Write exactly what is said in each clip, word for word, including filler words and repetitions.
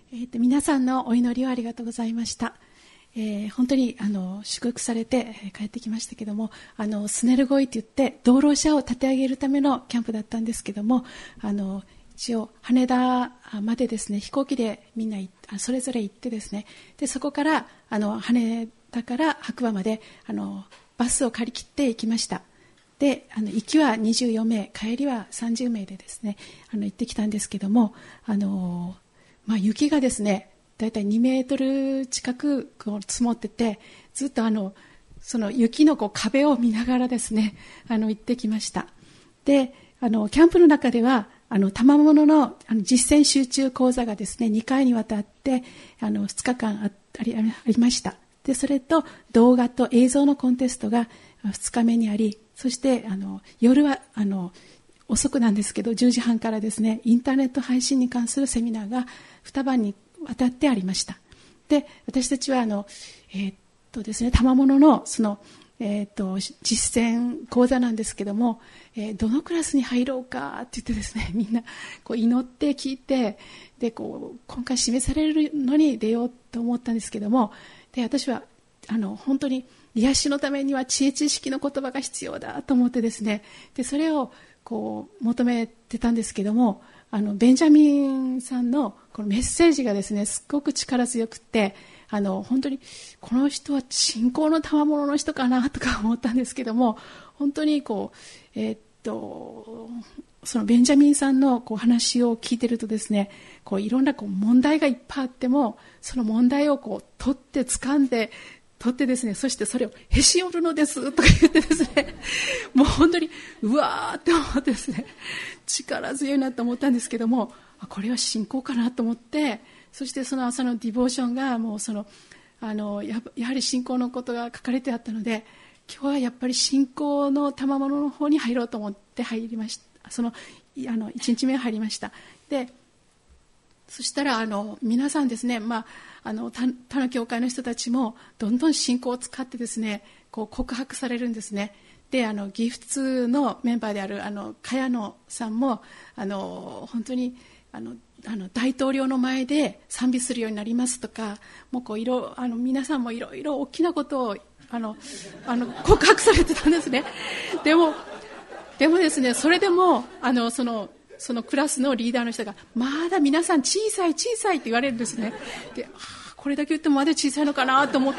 えー、と皆さんのお祈りをありがとうございました。えー、本当にあの祝福されて帰ってきましたけども、あのスネルゴイといって道路者を立て上げるためのキャンプだったんですけども、あの一応羽田までですね、飛行機でみんなそれぞれ行ってですね、でそこからあの羽田から白馬まであのバスを借り切って行きました。であの行きはにじゅうよんめい、帰りはさんじゅうめいでですね、あの行ってきたんですけども、あのまあ、雪がですねだいたいにメートル近くこう積もってて、ずっとあのその雪のこう壁を見ながらですね、あの行ってきました。であのキャンプの中ではあの賜物のあの実践集中講座がですねにかいにわたってあのふつかかん あ, あ, りありました。でそれと動画と映像のコンテストがふつかめにあり、そしてあの夜はあの遅くなんですけどじゅうじはんからですね、インターネット配信に関するセミナーがにばんにわたってありました。で私たちはあの、えーっとですね、賜物のその、えーっと実践講座なんですけども、えー、どのクラスに入ろうかって言ってですね、みんなこう祈って聞いて、でこう今回示されるのに出ようと思ったんですけども、で私はあの本当に癒しのためには知恵知識の言葉が必要だと思ってですね、でそれをこう求めてたんですけども、あのベンジャミンさんのこのメッセージがですねすごく力強くて、あの本当にこの人は信仰の賜物の人かなとか思ったんですけども、本当にこう、えー、っとそのベンジャミンさんのこう話を聞いてるとですね、こういろんなこう問題がいっぱいあっても、その問題をこう取って掴んで取ってですね、そしてそれをへし折るのですとか言ってですね、もう本当にうわーって思ってですね、力強いなと思ったんですけども、これは信仰かなと思って、そしてその朝のディボーションがもうそのあの や, やはり信仰のことが書かれてあったので、今日はやっぱり信仰の賜物の方に入ろうと思って入りました。そのあのいちにちめ入りました。でそしたらあの皆さんですね、まあ、あの 他, 他の教会の人たちもどんどん信仰を使ってですね、こう告白されるんですね。であのギフツのメンバーであるあの茅野さんもあの本当にあのあの大統領の前で賛美するようになりますとか、もうこういろあの皆さんもいろいろ大きなことをあのあの告白されてたんですね。でもでもですね、それでもあのそのそのクラスのリーダーの人がまだ皆さん小さい小さいって言われるんですね。で、あ、これだけ言ってもまだ小さいのかなと思って、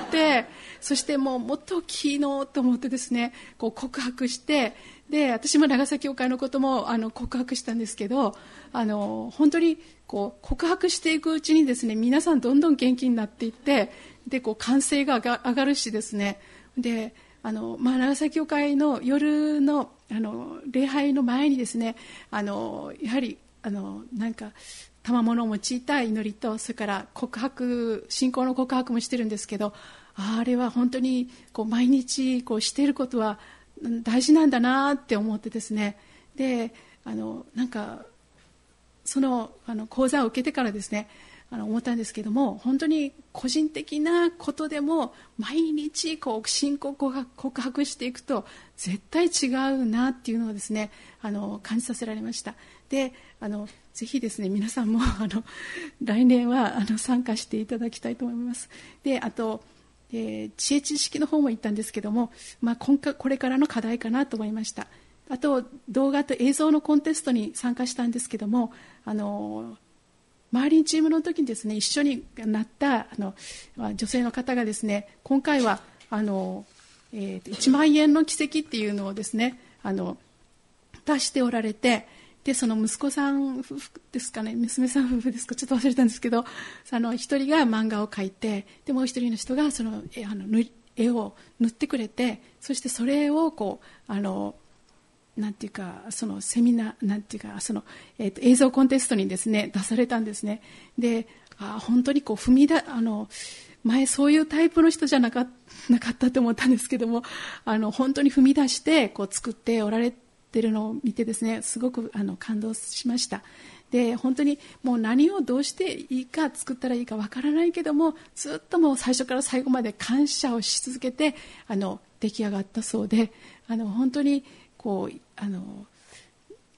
そしてもうもっと大きいのと思ってですね、こう告白して、で私も長崎教会のこともあの告白したんですけど、あの本当にこう告白していくうちにですね、皆さんどんどん元気になっていって、でこう歓声が上が、上がるしですね、であの、まあ、長崎教会の夜のあの礼拝の前にですね、あのやはりあのなんか賜物を用いた祈りと、それから告白、信仰の告白もしてるんですけど、あれは本当にこう毎日こうしていることは大事なんだなって思ってですね、であのなんかその、あの講座を受けてからですね、あの思ったんですけども、本当に個人的なことでも毎日こう信仰告白、告白していくと絶対違うなっていうのをですね、あの感じさせられました。であのぜひですね、皆さんもあの来年はあの参加していただきたいと思います。であと、えー、知恵知識の方も言ったんですけども、まあ、今回これからの課題かなと思いました。あと動画と映像のコンテストに参加したんですけども、あのマーリンチームの時にですね、一緒になったあの女性の方がですね、今回はあの、えー、いちまんえんの奇跡っていうのをですね、あの出しておられて、でその息子さん夫婦ですかね、娘さん夫婦ですか、ちょっと忘れたんですけど、あの一人が漫画を描いて、でもう一人の人がその絵、あの絵を塗ってくれて、そしてそれをこうあのなんていうか、そのセミナー、なんていうか、その、えーと、映像コンテストにですね出されたんですね。で、あ、本当にこう踏みだあの前そういうタイプの人じゃなか、なかったと思ったんですけども、あの本当に踏み出してこう作っておられているのを見てですね、すごくあの感動しました。で本当にもう何をどうしていいか、作ったらいいかわからないけども、ずっともう最初から最後まで感謝をし続けてあの出来上がったそうで、あの本当にこうあの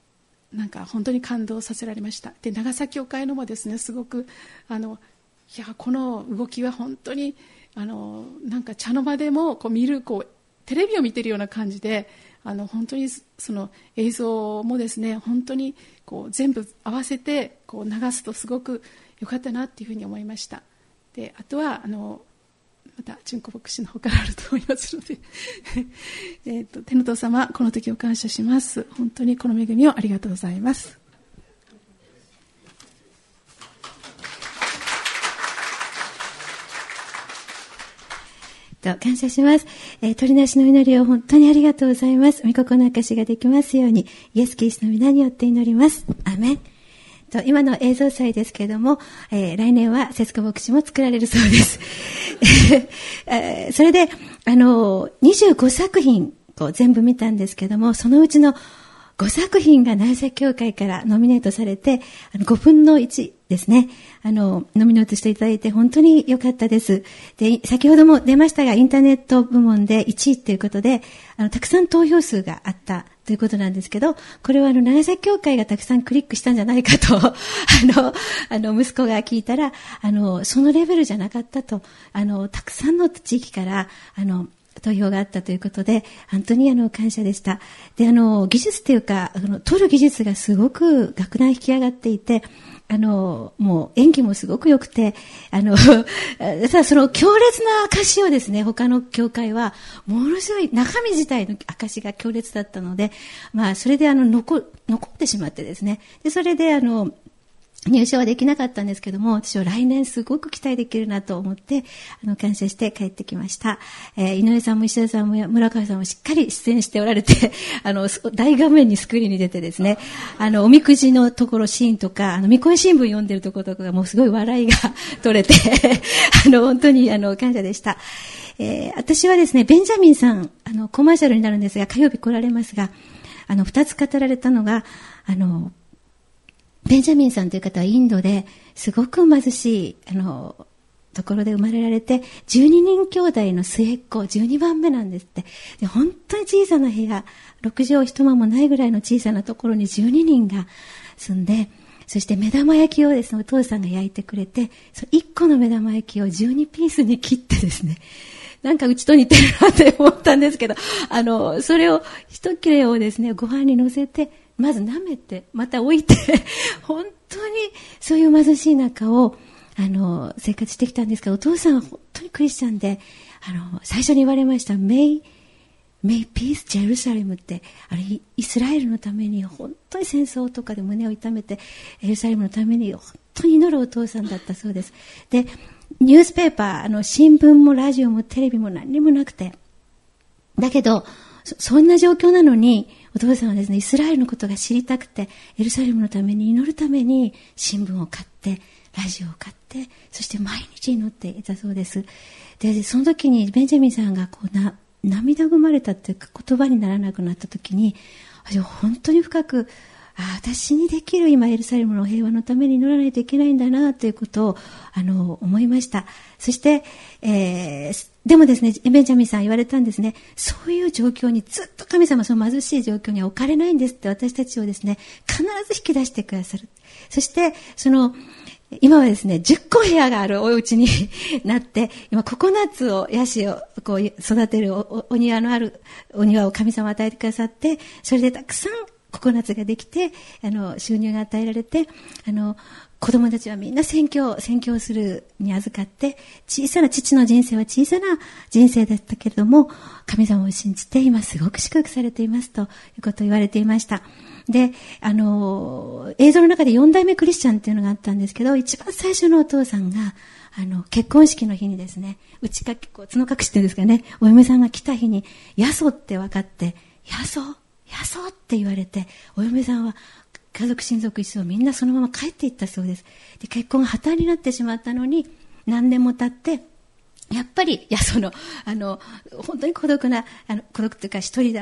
なんか本当に感動させられました。で、長崎教会のもですね、すごくあのいやこの動きは本当にあのなんか茶の間でもこう見るこうテレビを見ているような感じで、あの本当にその映像もですね、本当にこう全部合わせてこう流すとすごく良かったなというふうに思いました。で、あとはあのまた純子牧師の方からあると思いますのでえと天の父様、この時を感謝します。本当にこの恵みをありがとうございます。 と感謝します。えー、鳥なしの祈りを本当にありがとうございます。御心の証しができますように、イエス・キリストの皆によって祈ります。アーメン。と今の映像祭ですけれども、えー、来年は節子牧師も作られるそうです。えー、それで、あの、にじゅうごさく品こう全部見たんですけども、そのうちのごさく品が長崎教会からノミネートされて、あのごぶんのいちですね。あの、ノミネートしていただいて本当に良かったです。で、先ほども出ましたが、インターネット部門でいちいということで、あの、たくさん投票数があったということなんですけど、これはあの、長崎教会がたくさんクリックしたんじゃないかと、あの、あの、息子が聞いたら、あの、そのレベルじゃなかったと、あの、たくさんの地域から、あの、投票があったということで、本当にあの感謝でした。で、あの技術っていうか、あの撮る技術がすごく格段引き上がっていて、あのもう演技もすごく良くて、あのただその強烈な証をですね、他の教会はものすごい中身自体の証が強烈だったので、まあそれであの残残ってしまってですね、でそれであの入賞はできなかったんですけども、私は来年すごく期待できるなと思って、あの、感謝して帰ってきました。えー、井上さんも石田さんも村川さんもしっかり出演しておられて、あの、大画面にスクリーンに出てですね、あの、おみくじのところシーンとか、あの、みこえ新聞読んでるところとかがもうすごい笑いが取れて、あの、本当にあの、感謝でした。えー、私はですね、ベンジャミンさん、あの、コマーシャルになるんですが、火曜日来られますが、あの、二つ語られたのが、あの、ベンジャミンさんという方はインドですごく貧しいあのところで生まれられて、じゅうににん兄弟の末っ子、じゅうにばんめなんですって。で、本当に小さな部屋、ろくじょう一間もないぐらいの小さなところにじゅうににんが住んで、そして目玉焼きをですね、お父さんが焼いてくれて、そのいっこの目玉焼きをじゅうにピースに切ってですね、なんかうちと似てるなって思ったんですけど、あの、それを一切れをですね、ご飯に乗せて、まず舐めて、また置いて、本当にそういう貧しい中を、あの、生活してきたんですが、お父さんは本当にクリスチャンで、あの、最初に言われました、May, May Peace Jerusalem って、あれ、イスラエルのために本当に戦争とかで胸を痛めて、エルサレムのために本当に祈るお父さんだったそうです。で、ニュースペーパー、あの、新聞もラジオもテレビも何にもなくて、だけど、そ, そんな状況なのに、お父さんはですね、イスラエルのことが知りたくて、エルサレムのために祈るために新聞を買って、ラジオを買って、そして毎日祈っていたそうです。で、その時にベンジャミンさんがこうな涙ぐまれたっていうか言葉にならなくなった時に、本当に深く、あ、私にできる今エルサレムの平和のために祈らないといけないんだなということをあの思いました。そして、えー、でもですね、ベンジャミンさん言われたんですね。そういう状況にずっと神様その貧しい状況には置かれないんですって、私たちをですね、必ず引き出してくださる。そしてその今はですね、じゅっこ部屋があるお家になって、今ココナッツを、ヤシをこう育てる お, お庭のあるお庭を神様与えてくださって、それでたくさんココナッツができて、あの収入が与えられて、あの子供たちはみんな宣教宣教するに預かって、小さな父の人生は小さな人生だったけれども、神様を信じて今すごく祝福されていますということを言われていました。で、あの映像の中でよんだいめクリスチャンっていうのがあったんですけど、一番最初のお父さんがあの結婚式の日にですね、うちかこう角隠しっていうんですかね、お嫁さんが来た日にヤソって分かって、ヤソヤソって言われて、お嫁さんは家族親族一同みんなそのまま帰っていったそうです。で、結婚が破綻になってしまったのに、何年も経ってやっぱりヤソのあの本当に孤独なあの孤独というか一人だ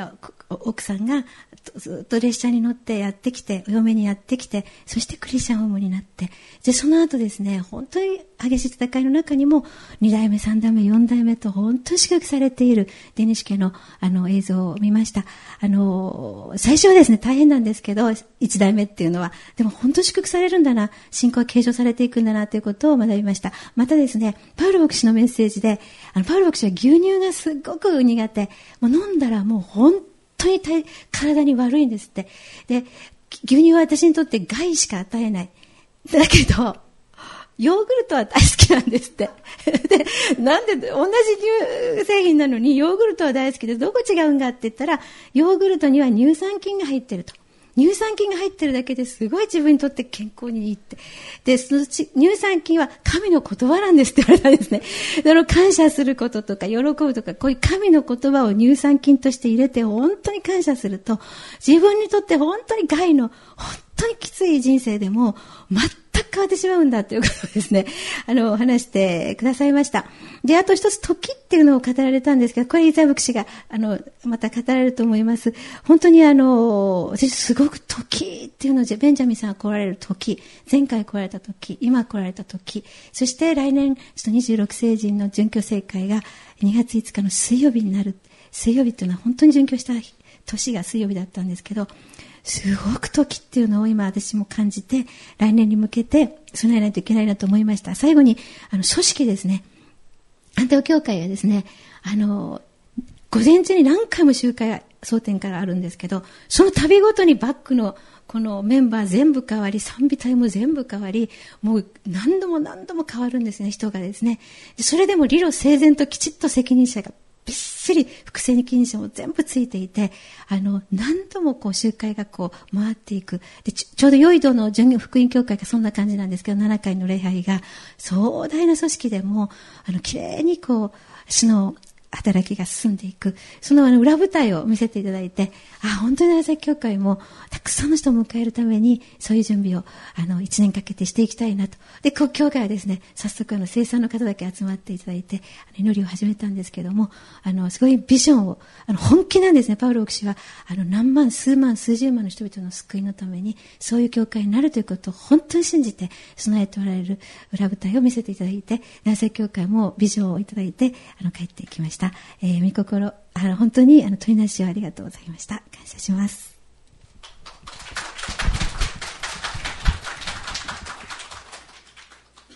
奥さんがずっと列車に乗ってやってきて、お嫁にやってきて、そしてクリスチャンホームになって、で、その後ですね、本当に激しい戦いの中にも、に代目、さん代目、よん代目と本当に祝福されているデニシ家のあの映像を見ました。あの、最初はですね、大変なんですけど、いち代目っていうのは、でも本当に祝福されるんだな、信仰は継承されていくんだなということを学びました。またですね、パウロ牧師のメッセージで、あの、パウロ牧師は牛乳がすごく苦手。もう飲んだらもう本当に体に悪いんですって。で、牛乳は私にとって害しか与えない。だけど、ヨーグルトは大好きなんですって。で、なんで、同じ乳製品なのにヨーグルトは大好きで、どこ違うんかって言ったら、ヨーグルトには乳酸菌が入ってると。乳酸菌が入ってるだけですごい自分にとって健康にいいって。で、その乳酸菌は神の言葉なんですって言われたんですね。その感謝することとか喜ぶとか、こういう神の言葉を乳酸菌として入れて本当に感謝すると、自分にとって本当に害の、本当にきつい人生でも全く変わってしまうんだということをですね、あの、話してくださいました。で、あと一つ時っていうのを語られたんですけど、これイザヤ牧師が、あの、また語られると思います。本当にあの、私すごく時っていうのを、ベンジャミンさんが来られる時、前回来られた時、今来られた時、そして来年、ちょっとにじゅうろく聖人の殉教聖会がにがついつかの水曜日になる。水曜日っていうのは本当に殉教した年が水曜日だったんですけど、すごく時っていうのを今私も感じて、来年に向けて備えないといけないなと思いました。最後に、あの、組織ですね。アンテオ教会はですね、あの、午前中に何回も集会、総点会があるんですけど、その度ごとにバックのこのメンバー全部変わり、賛美隊も全部変わり、もう何度も何度も変わるんですね、人がですね。それでも理路整然ときちっと責任者がびっしり副責任者も全部ついていて、あの、何度もこう集会がこう回っていく。で、ち, ちょうどヨイドの純福音教会がそんな感じなんですけど、ななかいの礼拝が壮大な組織でも、あの、綺麗にこう、主の働きが進んでいく。そのあの裏舞台を見せていただいて、あ、本当に長崎教会もたくさんの人を迎えるために、そういう準備をあの一年かけてしていきたいなと。で、教会はですね、早速あの生産の方だけ集まっていただいて、あの祈りを始めたんですけども、あの、すごいビジョンを、あの、本気なんですね、パウロ牧師は。あの、何万、数万、数十万の人々の救いのために、そういう教会になるということを本当に信じて、備えておられる裏舞台を見せていただいて、長崎教会もビジョンをいただいて、あの、帰っていきました。えー、御心、あの、本当に、あの、取りなしをありがとうございました。感謝します。